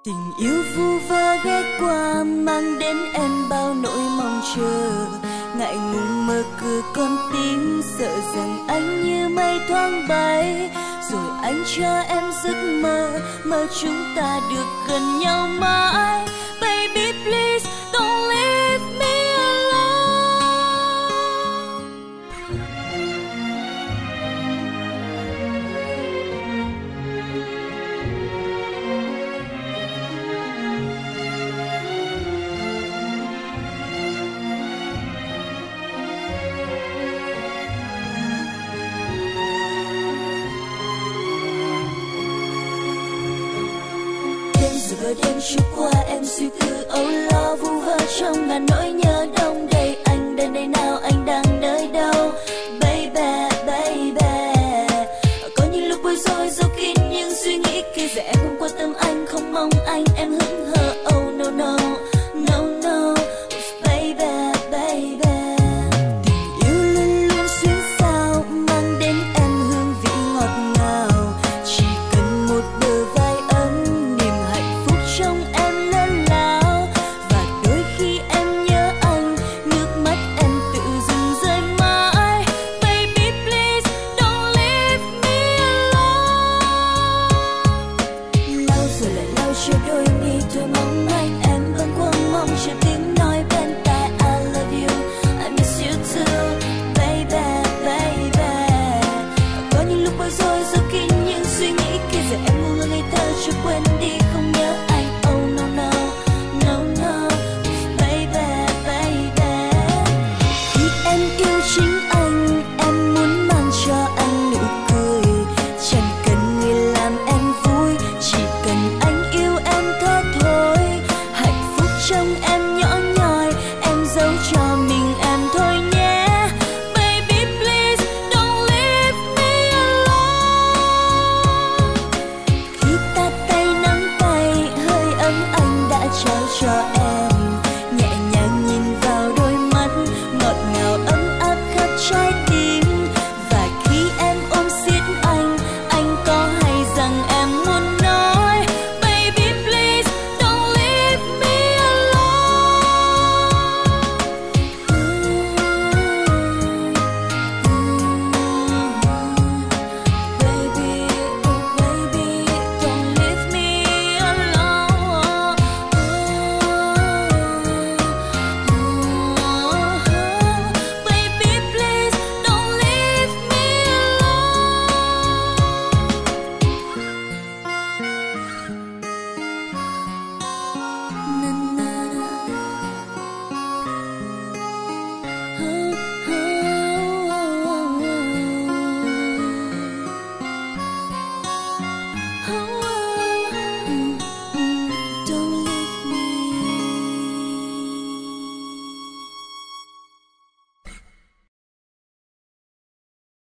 Tình yêu vu vơ ghé qua mang đến em bao nỗi mong chờ, ngại ngùng mở cửa con tim sợ rằng anh như mây thoáng bay, rồi anh cho em giấc mơ, mơ chúng ta được gần nhau mãi. Baby please don't leave me alone. Rồi đêm trôi qua em suy tư âu lo vu vơ trong ngàn nỗi nhớ đông đầy. Anh đến đây nào, anh đang